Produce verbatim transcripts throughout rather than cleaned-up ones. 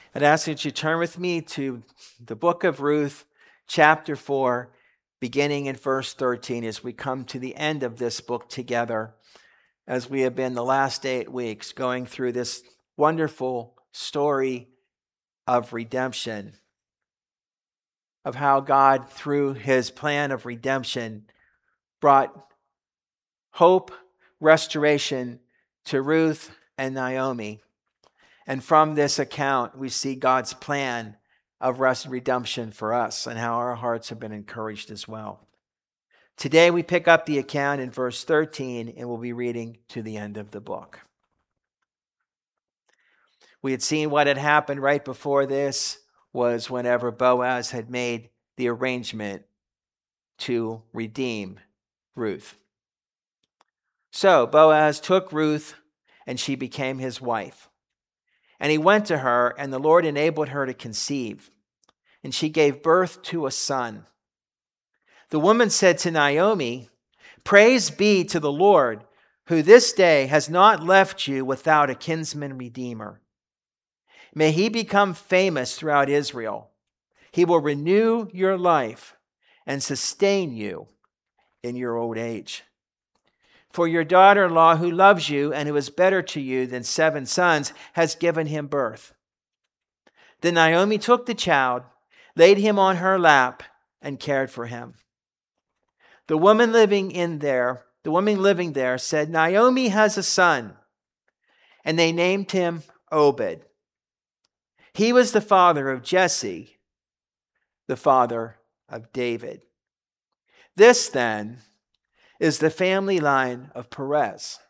I'd ask that you turn with me to the book of Ruth, chapter four, beginning in verse thirteen, as we come to the end of this book together, as we have been the last eight weeks going through this wonderful story of redemption, of how God, through his plan of redemption, brought hope, restoration to Ruth and Naomi. And from this account, we see God's plan of rest redemption for us and how our hearts have been encouraged as well. Today, we pick up the account in verse thirteen, and we'll be reading to the end of the book. We had seen what had happened right before this was whenever Boaz had made the arrangement to redeem Ruth. So Boaz took Ruth, and she became his wife. And he went to her, and the Lord enabled her to conceive. And she gave birth to a son. The woman said to Naomi, "Praise be to the Lord, who this day has not left you without a kinsman redeemer. May he become famous throughout Israel. He will renew your life and sustain you in your old age. For your daughter-in-law, who loves you and who is better to you than seven sons, has given him birth." Then Naomi took the child, laid him on her lap, and cared for him. The woman living in there, the woman living there said, "Naomi has a son," and they named him Obed. He was the father of Jesse, the father of David. This, then, is the family line of Perez.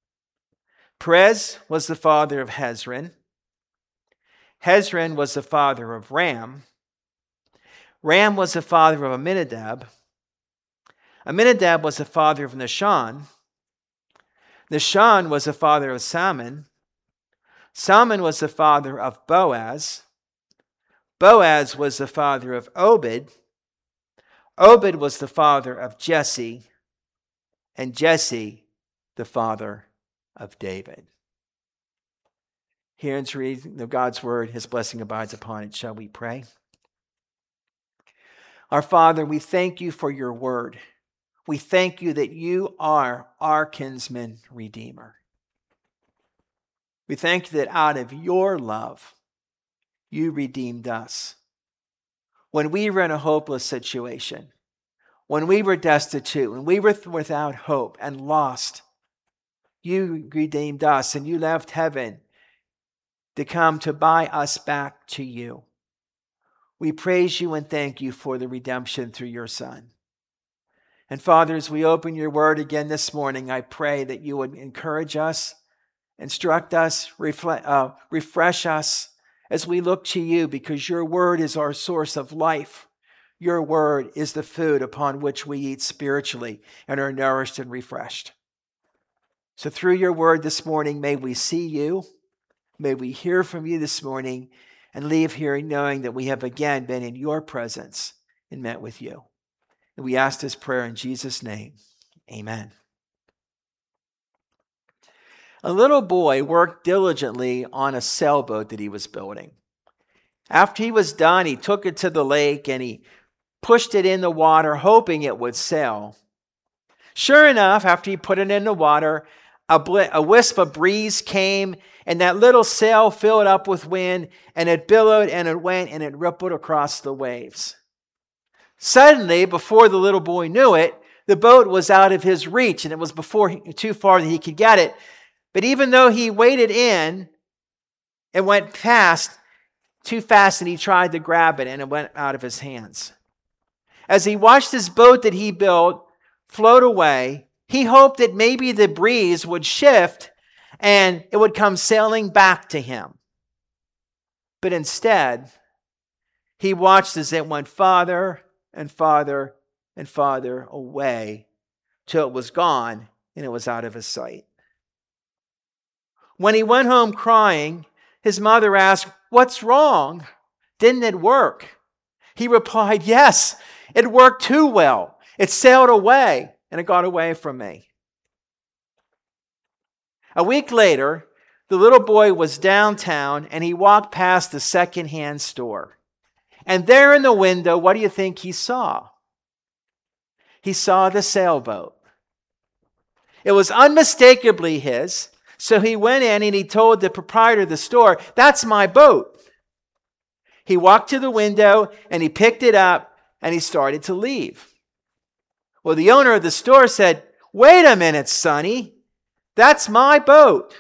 Perez was the father of Hezron. Hezron was the father of Ram. Ram was the father of Amminadab. Amminadab was the father of Nahshon. Nahshon was the father of Salmon. Salmon was the father of Boaz. Boaz was the father of Obed. Obed was the father of Jesse. And Jesse, the father of David. Here ends reading of God's word. His blessing abides upon it. Shall we pray? Our Father, we thank you for your word. We thank you that you are our kinsman redeemer. We thank you that out of your love, you redeemed us. When we were in a hopeless situation, when we were destitute, when we were without hope and lost, you redeemed us and you left heaven to come to buy us back to you. We praise you and thank you for the redemption through your Son. And Father, as we open your word again this morning, I pray that you would encourage us, instruct us, reflect, uh, refresh us as we look to you, because your word is our source of life. Your word is the food upon which we eat spiritually and are nourished and refreshed. So through your word this morning, may we see you, may we hear from you this morning, and leave here knowing that we have again been in your presence and met with you. And we ask this prayer in Jesus' name. Amen. A little boy worked diligently on a sailboat that he was building. After he was done, he took it to the lake and he pushed it in the water, hoping it would sail. Sure enough, after he put it in the water, a, bl- a wisp of breeze came, and that little sail filled up with wind, and it billowed and it went and it rippled across the waves. Suddenly, before the little boy knew it, the boat was out of his reach, and it was before he, too far that he could get it. But even though he waded in, it went past too fast, and he tried to grab it, and it went out of his hands. As he watched his boat that he built float away, he hoped that maybe the breeze would shift and it would come sailing back to him. But instead, he watched as it went farther and farther and farther away till it was gone and it was out of his sight. When he went home crying, his mother asked, "What's wrong? Didn't it work?" He replied, "Yes, it worked too well. It sailed away and it got away from me." A week later, the little boy was downtown and he walked past the secondhand store. And there in the window, what do you think he saw? He saw the sailboat. It was unmistakably his. So he went in and he told the proprietor of the store, "That's my boat." He walked to the window and he picked it up and he started to leave. Well, the owner of the store said, "Wait a minute, Sonny. That's my boat.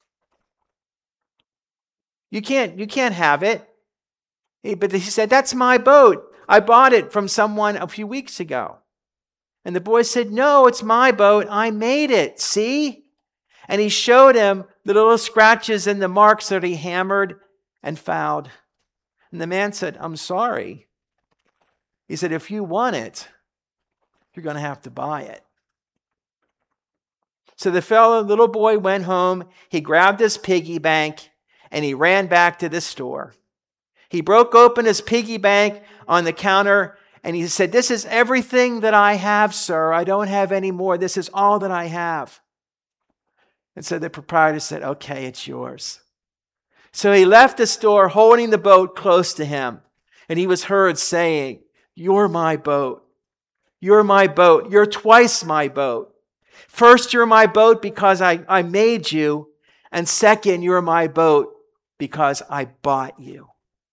You can't, you can't have it." He, but he said, "That's my boat. I bought it from someone a few weeks ago." And the boy said, "No, it's my boat. I made it. See?" And he showed him the little scratches and the marks that he hammered and fouled. And the man said, "I'm sorry." He said, "If you want it, you're going to have to buy it." So the fellow, little boy went home. He grabbed his piggy bank and he ran back to the store. He broke open his piggy bank on the counter and he said, "This is everything that I have, sir. I don't have any more. This is all that I have." And so the proprietor said, "Okay, it's yours." So he left the store holding the boat close to him. And he was heard saying, "You're my boat. You're my boat. You're twice my boat. First, you're my boat because I, I made you. And second, you're my boat because I bought you."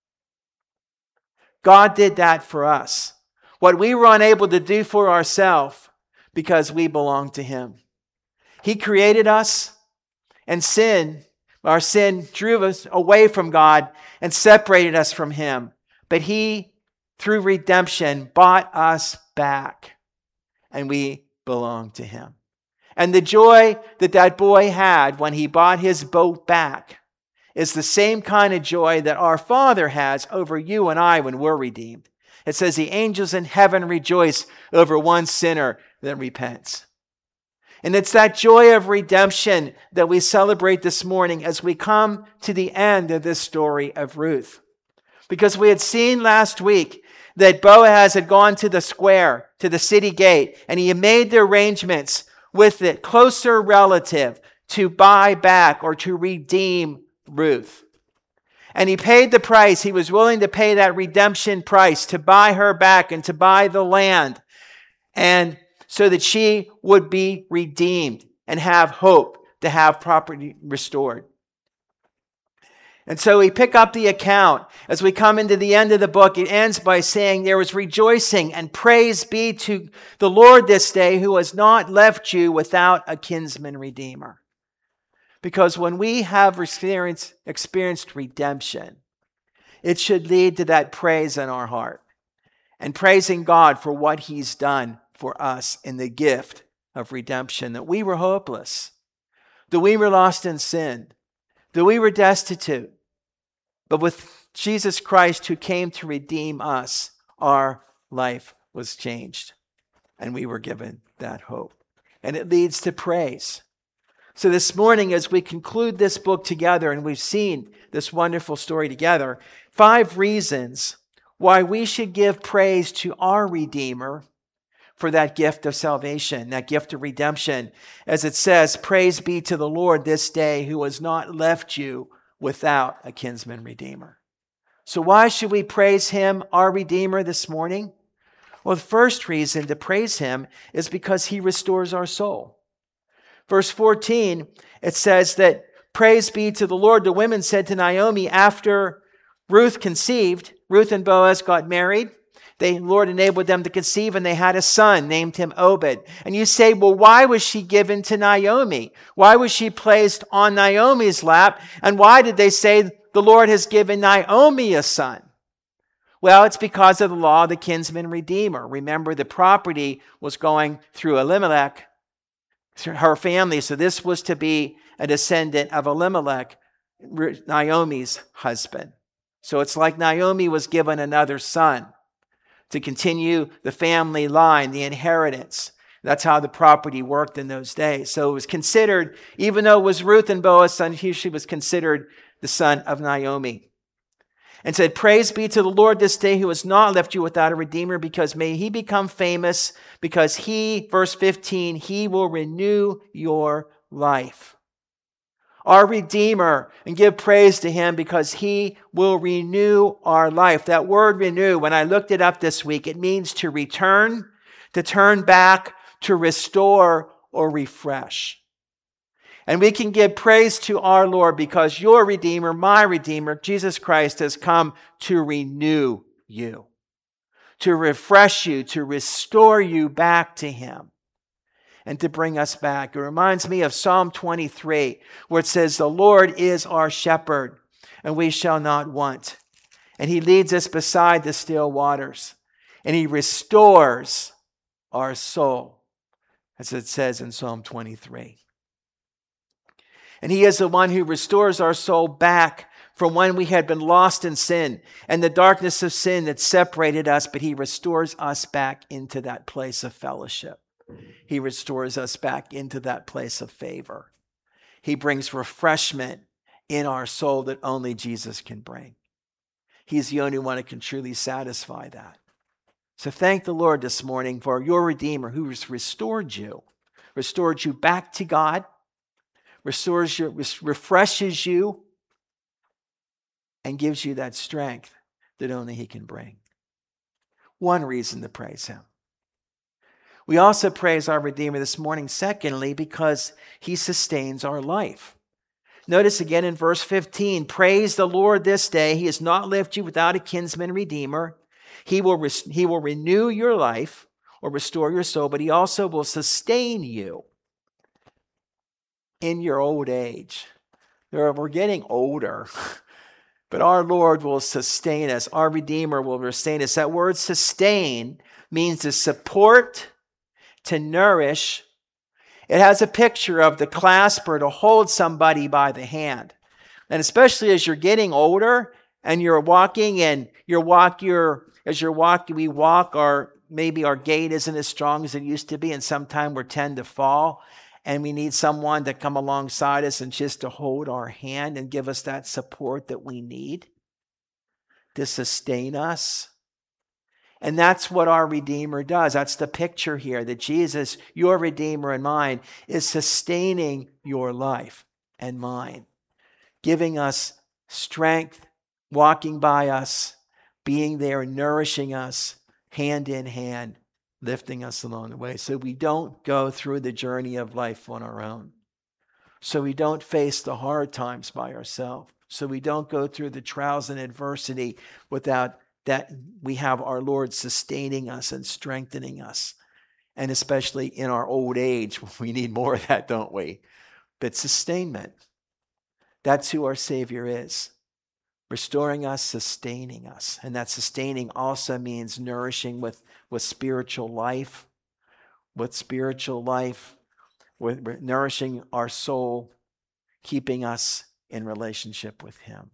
God did that for us. What we were unable to do for ourselves because we belong to Him. He created us, and sin, our sin drew us away from God and separated us from Him. But He, through redemption, bought us back, and we belong to Him. And the joy that that boy had when he bought his boat back is the same kind of joy that our Father has over you and I when we're redeemed. It says the angels in heaven rejoice over one sinner that repents. And it's that joy of redemption that we celebrate this morning as we come to the end of this story of Ruth. Because we had seen last week that Boaz had gone to the square, to the city gate, and he had made the arrangements with the closer relative to buy back or to redeem Ruth. And he paid the price. He was willing to pay that redemption price to buy her back and to buy the land, and so that she would be redeemed and have hope to have property restored. And so we pick up the account. As we come into the end of the book, it ends by saying, "There was rejoicing and praise be to the Lord this day who has not left you without a kinsman redeemer." Because when we have experienced, experienced redemption, it should lead to that praise in our heart and praising God for what He's done for us in the gift of redemption, that we were hopeless, that we were lost in sin, that we were destitute. But with Jesus Christ who came to redeem us, our life was changed and we were given that hope. And it leads to praise. So this morning, as we conclude this book together and we've seen this wonderful story together, five reasons why we should give praise to our Redeemer for that gift of salvation, that gift of redemption. As it says, "Praise be to the Lord this day who has not left you without a kinsman redeemer." So why should we praise Him, our Redeemer, this morning? Well, the first reason to praise Him is because He restores our soul. Verse fourteen, it says that, "Praise be to the Lord." The women said to Naomi after Ruth conceived, Ruth and Boaz got married. The Lord enabled them to conceive, and they had a son, named him Obed. And you say, well, why was she given to Naomi? Why was she placed on Naomi's lap? And why did they say the Lord has given Naomi a son? Well, it's because of the law of the kinsman redeemer. Remember, the property was going through Elimelech, her family. So this was to be a descendant of Elimelech, Naomi's husband. So it's like Naomi was given another son to continue the family line, the inheritance. That's how the property worked in those days. So it was considered, even though it was Ruth and Boaz's son, she was considered the son of Naomi. And said, "Praise be to the Lord this day who has not left you without a redeemer, because may He become famous, because He," verse fifteen, "He will renew your life." our Redeemer, and give praise to him because he will renew our life. That word renew, when I looked it up this week, it means to return, to turn back, to restore, or refresh. And we can give praise to our Lord because your Redeemer, my Redeemer, Jesus Christ, has come to renew you, to refresh you, to restore you back to him, and to bring us back. It reminds me of Psalm twenty-three, where it says, the Lord is our shepherd, and we shall not want. And he leads us beside the still waters, and he restores our soul, as it says in Psalm twenty-three. And he is the one who restores our soul back from when we had been lost in sin and the darkness of sin that separated us, but he restores us back into that place of fellowship. He restores us back into that place of favor. He brings refreshment in our soul that only Jesus can bring. He's the only one who can truly satisfy that. So thank the Lord this morning for your Redeemer who has restored you, restored you back to God, restores you, refreshes you, and gives you that strength that only he can bring. One reason to praise him. We also praise our Redeemer this morning, secondly, because he sustains our life. Notice again in verse fifteen, praise the Lord this day. He has not left you without a kinsman redeemer. He will, res- he will renew your life or restore your soul, but he also will sustain you in your old age. We're getting older, but our Lord will sustain us. Our Redeemer will sustain us. That word sustain means to support, to nourish. It has a picture of the clasper to hold somebody by the hand. And especially as you're getting older and you're walking and you're walk, you're, as you're walking, we walk, our, maybe our gait isn't as strong as it used to be, and sometimes we tend to fall. And we need someone to come alongside us and just to hold our hand and give us that support that we need to sustain us. And that's what our Redeemer does. That's the picture here, that Jesus, your Redeemer and mine, is sustaining your life and mine, giving us strength, walking by us, being there, nourishing us, hand in hand, lifting us along the way, so we don't go through the journey of life on our own, so we don't face the hard times by ourselves, so we don't go through the trials and adversity without that we have our Lord sustaining us and strengthening us. And especially in our old age, we need more of that, don't we? But sustainment. That's who our Savior is. Restoring us, sustaining us. And that sustaining also means nourishing with, with spiritual life, with spiritual life, with nourishing our soul, keeping us in relationship with him.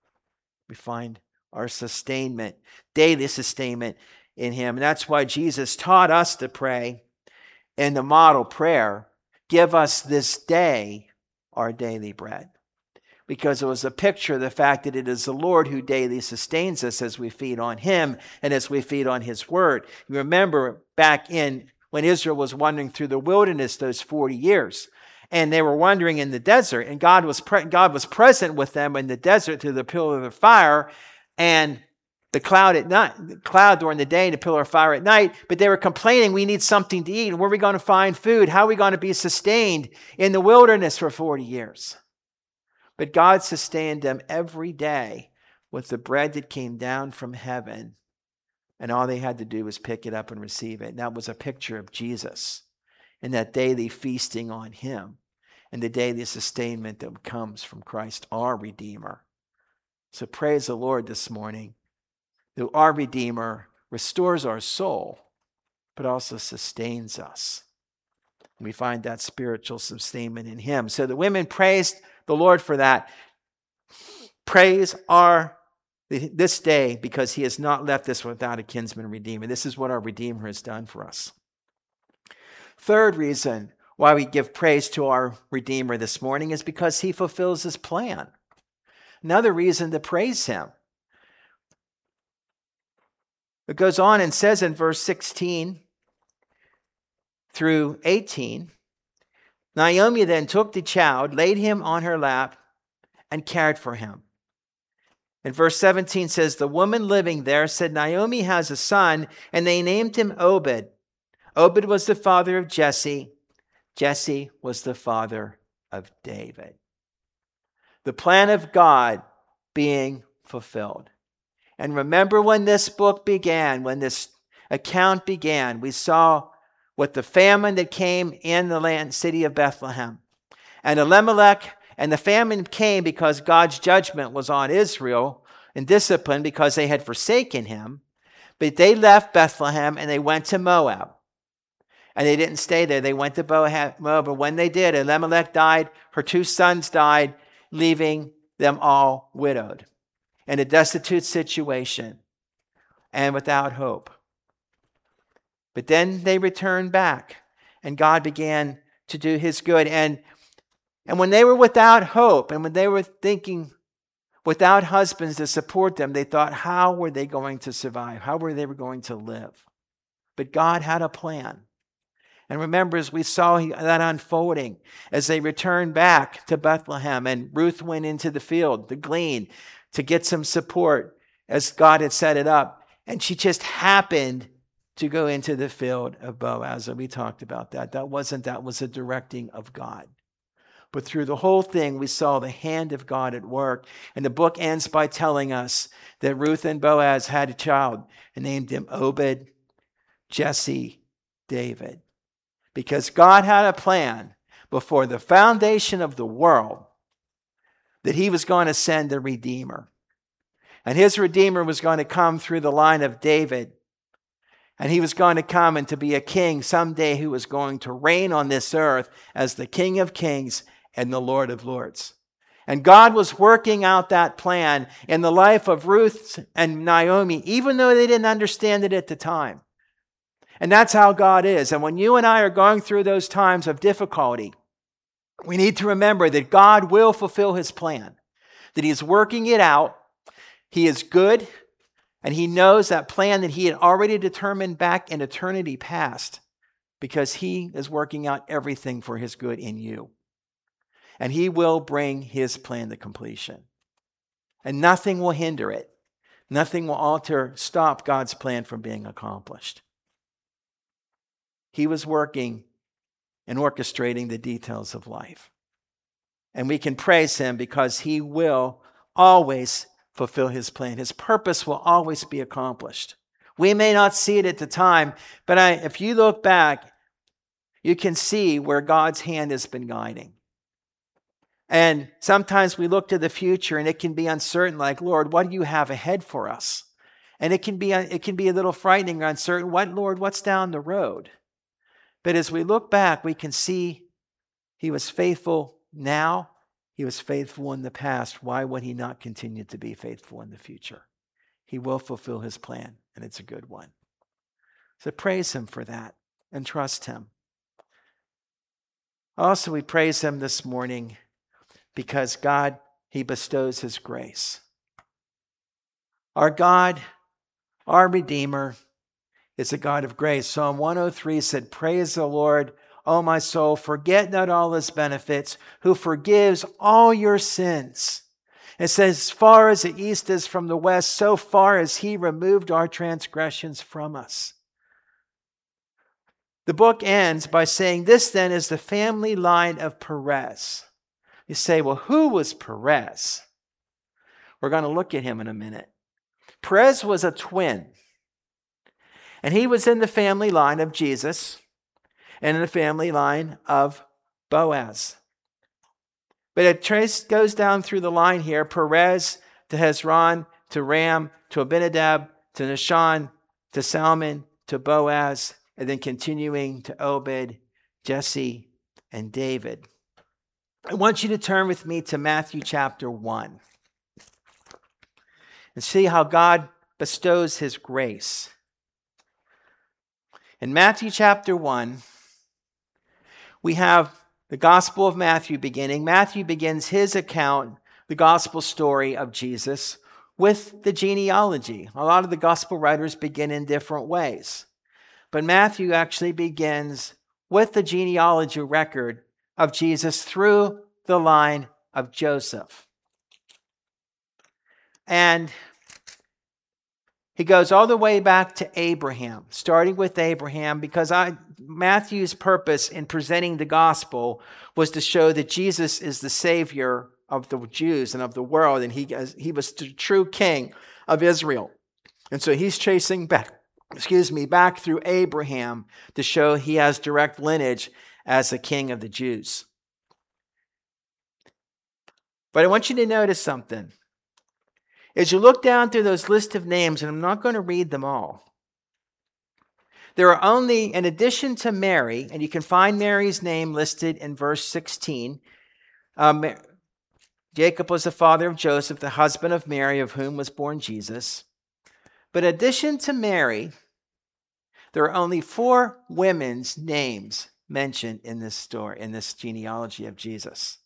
We find our sustainment, daily sustainment in him. And that's why Jesus taught us to pray in the model prayer, give us this day our daily bread. Because it was a picture of the fact that it is the Lord who daily sustains us as we feed on him and as we feed on his word. You remember back in when Israel was wandering through the wilderness those forty years, and they were wandering in the desert, and God was pre- God was present with them in the desert through the pillar of fire and the cloud at night, the cloud during the day and the pillar of fire at night. But they were complaining, we need something to eat. And where are we going to find food? How are we going to be sustained in the wilderness for forty years? But God sustained them every day with the bread that came down from heaven. And all they had to do was pick it up and receive it. And that was a picture of Jesus and that daily feasting on him and the daily sustainment that comes from Christ, our Redeemer. So praise the Lord this morning that our Redeemer restores our soul, but also sustains us. We find that spiritual sustainment in him. So the women praised the Lord for that. Praise our this day because he has not left us without a kinsman redeemer. This is what our Redeemer has done for us. Third reason why we give praise to our Redeemer this morning is because he fulfills his plan. Another reason to praise him. It goes on and says in verse sixteen through eighteen, Naomi then took the child, laid him on her lap, and cared for him. And verse seventeen says, the woman living there said, Naomi has a son, and they named him Obed. Obed was the father of Jesse. Jesse was the father of David. The plan of God being fulfilled. And remember when this book began, when this account began, we saw what the famine that came in the land city of Bethlehem. And Elimelech, and the famine came because God's judgment was on Israel and discipline because they had forsaken him. But they left Bethlehem and they went to Moab. And they didn't stay there. They went to Moab. But when they did, Elimelech died. Her two sons died, leaving them all widowed in a destitute situation and without hope. But then they returned back, and God began to do his good. And, and when they were without hope, and when they were thinking without husbands to support them, they thought, how were they going to survive? How were they going to live? But God had a plan. And remember, as we saw that unfolding, as they returned back to Bethlehem, and Ruth went into the field to glean, to get some support, as God had set it up. And she just happened to go into the field of Boaz. And we talked about that. That wasn't, that was a directing of God. But through the whole thing, we saw the hand of God at work. And the book ends by telling us that Ruth and Boaz had a child and named him Obed, Jesse, David. Because God had a plan before the foundation of the world that he was going to send a Redeemer. And his Redeemer was going to come through the line of David. And he was going to come and to be a king someday who was going to reign on this earth as the King of Kings and the Lord of Lords. And God was working out that plan in the life of Ruth and Naomi, even though they didn't understand it at the time. And that's how God is. And when you and I are going through those times of difficulty, we need to remember that God will fulfill his plan, that he is working it out. He is good. And he knows that plan that he had already determined back in eternity past, because he is working out everything for his good in you. And he will bring his plan to completion. And nothing will hinder it. Nothing will alter, stop God's plan from being accomplished. He was working and orchestrating the details of life. And we can praise him because he will always fulfill his plan. His purpose will always be accomplished. We may not see it at the time, but I, if you look back, you can see where God's hand has been guiding. And sometimes we look to the future and it can be uncertain, like, Lord, what do you have ahead for us? And it can be, it can be a little frightening or uncertain. What, Lord, what's down the road? But as we look back, we can see he was faithful now. He was faithful in the past. Why would he not continue to be faithful in the future? He will fulfill his plan, and it's a good one. So praise him for that and trust him. Also, we praise him this morning because God, he bestows his grace. Our God, our Redeemer, is a God of grace. Psalm one oh three said, praise the Lord, O my soul, forget not all his benefits, who forgives all your sins. It says, as far as the east is from the west, so far as he removed our transgressions from us. The book ends by saying, this then is the family line of Perez. You say, well, who was Perez? We're going to look at him in a minute. Perez was a twin. And he was in the family line of Jesus and in the family line of Boaz. But it trace goes down through the line here, Perez to Hezron, to Ram, to Abinadab, to Nahshon, to Salmon, to Boaz, and then continuing to Obed, Jesse, and David. I want you to turn with me to Matthew chapter one and see how God bestows his grace. In Matthew chapter one, we have the Gospel of Matthew beginning. Matthew begins his account, the gospel story of Jesus, with the genealogy. A lot of the gospel writers begin in different ways. But Matthew actually begins with the genealogy record of Jesus through the line of Joseph. And he goes all the way back to Abraham, starting with Abraham, because I, Matthew's purpose in presenting the gospel was to show that Jesus is the Savior of the Jews and of the world, and he, he was the true King of Israel. And so he's tracing back, excuse me, back through Abraham to show he has direct lineage as the King of the Jews. But I want you to notice something. As you look down through those list of names, and I'm not going to read them all, there are only, in addition to Mary, and you can find Mary's name listed in verse sixteen, um, Jacob was the father of Joseph, the husband of Mary, of whom was born Jesus. But in addition to Mary, there are only four women's names mentioned in this story, in this genealogy of Jesus.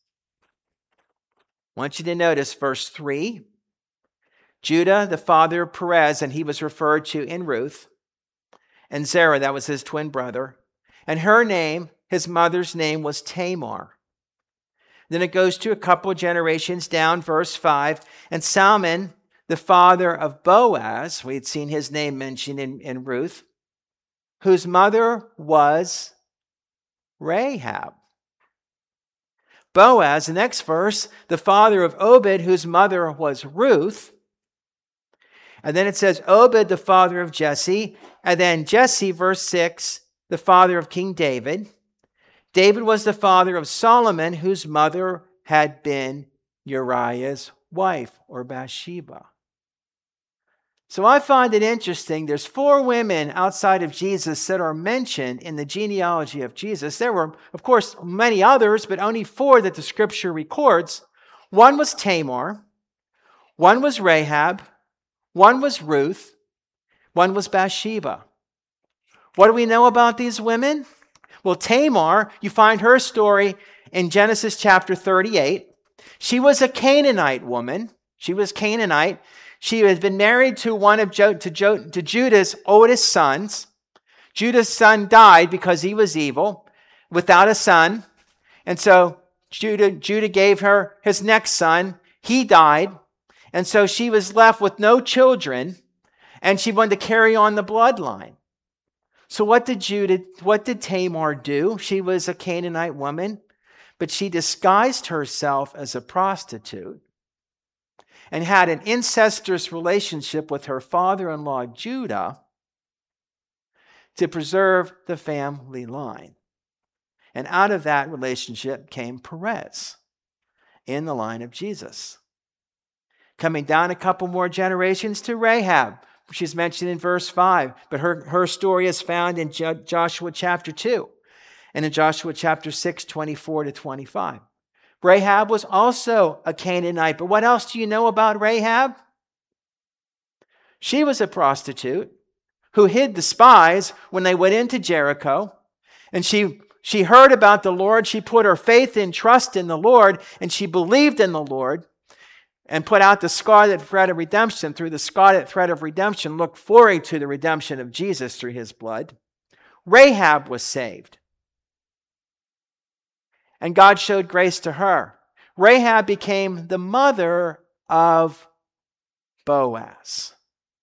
I want you to notice verse three. Judah, the father of Perez, and he was referred to in Ruth. And Zerah, that was his twin brother. And her name, his mother's name, was Tamar. Then it goes to a couple generations down, verse five. And Salmon, the father of Boaz, we had seen his name mentioned in, in Ruth, whose mother was Rahab. Boaz, the next verse, the father of Obed, whose mother was Ruth. And then it says, Obed, the father of Jesse. And then Jesse, verse six, the father of King David. David was the father of Solomon, whose mother had been Uriah's wife, or Bathsheba. So I find it interesting. There's four women outside of Jesus that are mentioned in the genealogy of Jesus. There were, of course, many others, but only four that the scripture records. One was Tamar. One was Rahab. One was Ruth. One was Bathsheba. What do we know about these women? Well, Tamar, you find her story in Genesis chapter thirty-eight. She was a Canaanite woman. She was Canaanite. She had been married to one of jo- to, jo- to Judah's oldest sons. Judah's son died because he was evil, without a son. And so Judah, Judah gave her his next son. He died. And so she was left with no children, and she wanted to carry on the bloodline. So what did Judah, what did Tamar do? She was a Canaanite woman, but she disguised herself as a prostitute and had an incestuous relationship with her father-in-law Judah to preserve the family line. And out of that relationship came Perez in the line of Jesus. Coming down a couple more generations to Rahab. She's mentioned in verse five, but her, her story is found in Jo- Joshua chapter two and in Joshua chapter six, twenty-four to twenty-five. Rahab was also a Canaanite, but what else do you know about Rahab? She was a prostitute who hid the spies when they went into Jericho, and she, she heard about the Lord. She put her faith and trust in the Lord, and she believed in the Lord, and put out the scarlet thread of redemption. Through the scarlet thread of redemption, look forward to the redemption of Jesus through his blood. Rahab was saved. And God showed grace to her. Rahab became the mother of Boaz.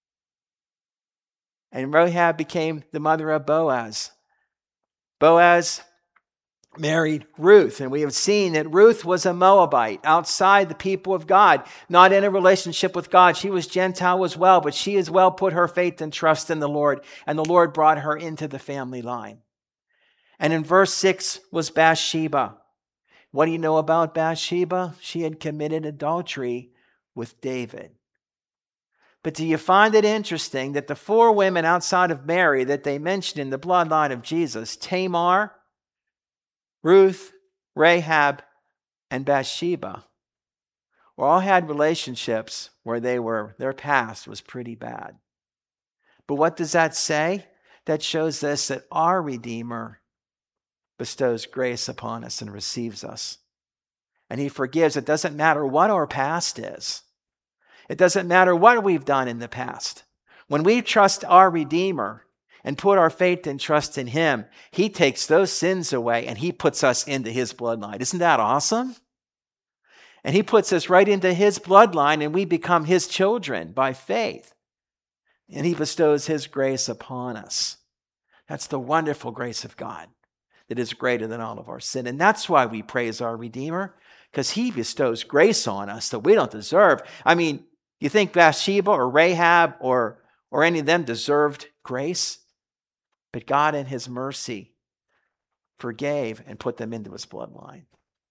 And Rahab became the mother of Boaz. Boaz married Ruth, and we have seen that Ruth was a Moabite, outside the people of God, not in a relationship with God. She was Gentile as well, but she as well put her faith and trust in the Lord, and the Lord brought her into the family line. And in verse six was Bathsheba. What do you know about Bathsheba? She had committed adultery with David. But do you find it interesting that the four women outside of Mary that they mentioned in the bloodline of Jesus, Tamar, Ruth, Rahab, and Bathsheba, all had relationships where they were, their past was pretty bad. But what does that say? That shows us that our Redeemer bestows grace upon us and receives us. And he forgives. It doesn't matter what our past is. It doesn't matter what we've done in the past. When we trust our Redeemer, and put our faith and trust in him, he takes those sins away and he puts us into his bloodline. Isn't that awesome? And he puts us right into his bloodline and we become his children by faith. And he bestows his grace upon us. That's the wonderful grace of God that is greater than all of our sin. And that's why we praise our Redeemer, because he bestows grace on us that we don't deserve. I mean, you think Bathsheba or Rahab or, or any of them deserved grace? But God in his mercy forgave and put them into his bloodline.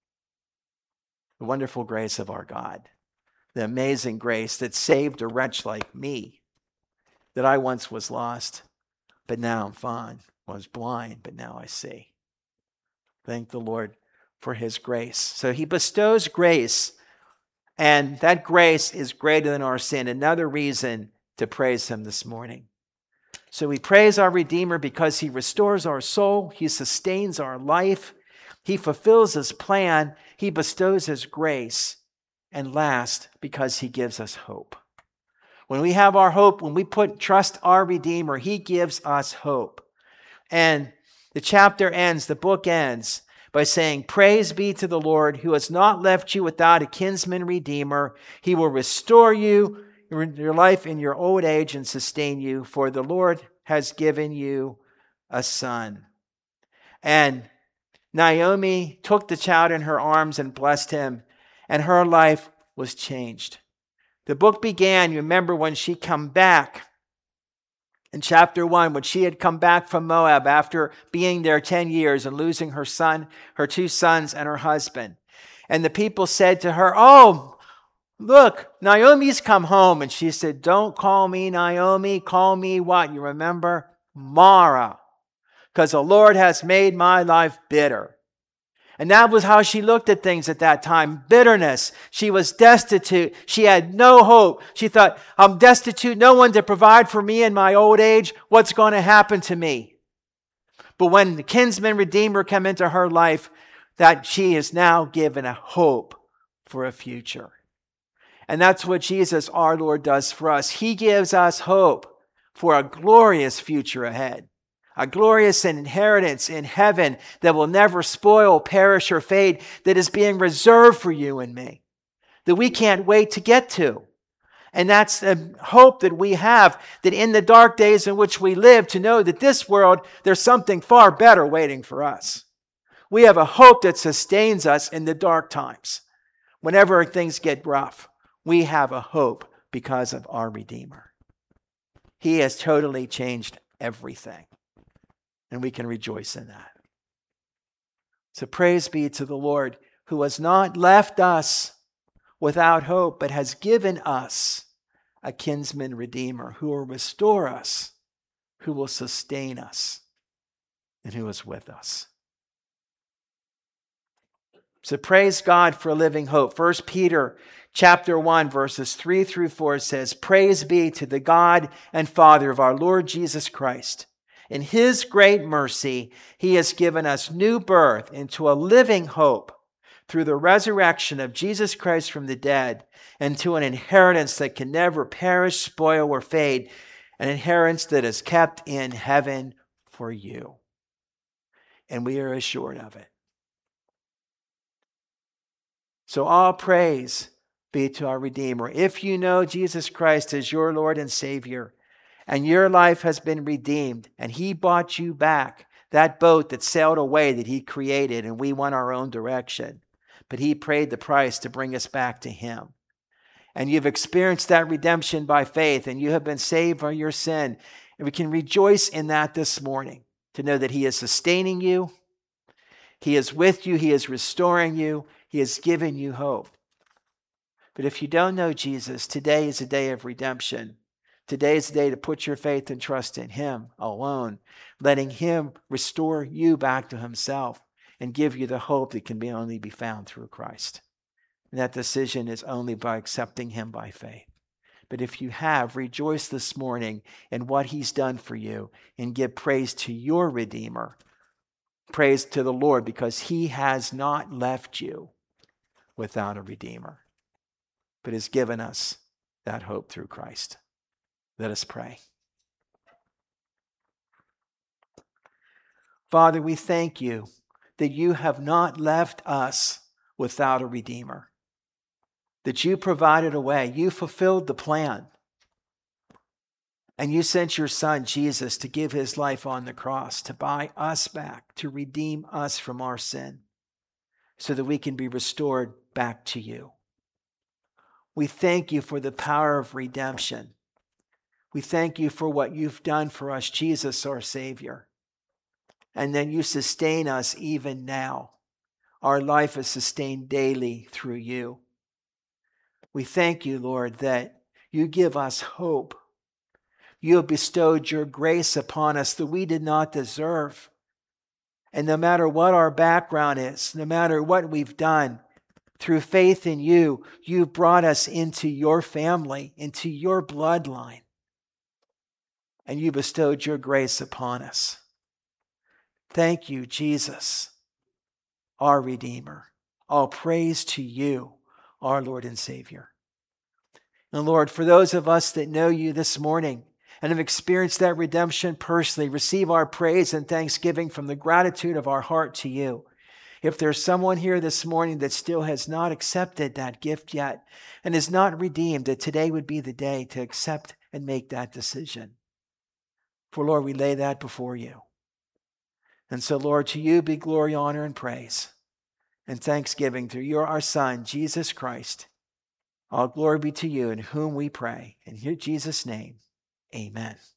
The wonderful grace of our God. The amazing grace that saved a wretch like me, that I once was lost, but now I'm found. I was blind, but now I see. Thank the Lord for his grace. So he bestows grace, and that grace is greater than our sin. Another reason to praise him this morning. So we praise our Redeemer because he restores our soul, he sustains our life, he fulfills his plan, he bestows his grace, and last, because he gives us hope. When we have our hope, when we put trust our Redeemer, he gives us hope. And the chapter ends, the book ends by saying, praise be to the Lord who has not left you without a kinsman redeemer. He will restore you, your life in your old age and sustain you, for the Lord has given you a son. And Naomi took the child in her arms and blessed him, and her life was changed. The book began, you remember, when she come back. In chapter one, when she had come back from Moab after being there ten years and losing her son, her two sons, and her husband. And the people said to her, oh, look, Naomi's come home. And she said, don't call me Naomi, call me what? You remember? Mara. Because the Lord has made my life bitter. And that was how she looked at things at that time. Bitterness. She was destitute. She had no hope. She thought, I'm destitute, no one to provide for me in my old age. What's going to happen to me? But when the kinsman redeemer came into her life, that she is now given a hope for a future. And that's what Jesus, our Lord, does for us. He gives us hope for a glorious future ahead. A glorious inheritance in heaven that will never spoil, perish, or fade, that is being reserved for you and me, that we can't wait to get to. And that's the hope that we have, that in the dark days in which we live, to know that this world, there's something far better waiting for us. We have a hope that sustains us in the dark times. Whenever things get rough, we have a hope because of our Redeemer. He has totally changed everything. And we can rejoice in that. So praise be to the Lord who has not left us without hope, but has given us a kinsman redeemer who will restore us, who will sustain us, and who is with us. So praise God for a living hope. First Peter chapter one, verses three through four says, praise be to the God and Father of our Lord Jesus Christ. In his great mercy, he has given us new birth into a living hope through the resurrection of Jesus Christ from the dead, and to an inheritance that can never perish, spoil, or fade, an inheritance that is kept in heaven for you. And we are assured of it. So all praise be to our Redeemer. If you know Jesus Christ as your Lord and Savior, and your life has been redeemed, and he bought you back, that boat that sailed away that he created, and we went our own direction. But he paid the price to bring us back to him. And you've experienced that redemption by faith, and you have been saved from your sin. And we can rejoice in that this morning, to know that he is sustaining you, he is with you, he is restoring you, he has given you hope. But if you don't know Jesus, today is a day of redemption. Today is the day to put your faith and trust in him alone, letting him restore you back to himself and give you the hope that can be only be found through Christ. And that decision is only by accepting him by faith. But if you have, rejoice this morning in what he's done for you and give praise to your Redeemer. Praise to the Lord, because he has not left you without a Redeemer, but has given us that hope through Christ. Let us pray. Father, we thank you that you have not left us without a Redeemer, that you provided a way, you fulfilled the plan, and you sent your Son, Jesus, to give his life on the cross, to buy us back, to redeem us from our sin, so that we can be restored back to you. We thank you for the power of redemption. We thank you for what you've done for us, Jesus, our Savior. And then you sustain us even now. Our life is sustained daily through you. We thank you, Lord, that you give us hope. You have bestowed your grace upon us that we did not deserve. And no matter what our background is, no matter what we've done, through faith in you, you've brought us into your family, into your bloodline. And you bestowed your grace upon us. Thank you, Jesus, our Redeemer. All praise to you, our Lord and Savior. And Lord, for those of us that know you this morning and have experienced that redemption personally, receive our praise and thanksgiving from the gratitude of our heart to you. If there's someone here this morning that still has not accepted that gift yet and is not redeemed, that today would be the day to accept and make that decision. For Lord, we lay that before you. And so, Lord, to you be glory, honor, and praise and thanksgiving through your our Son, Jesus Christ. All glory be to you, in whom we pray. In Jesus' name, amen.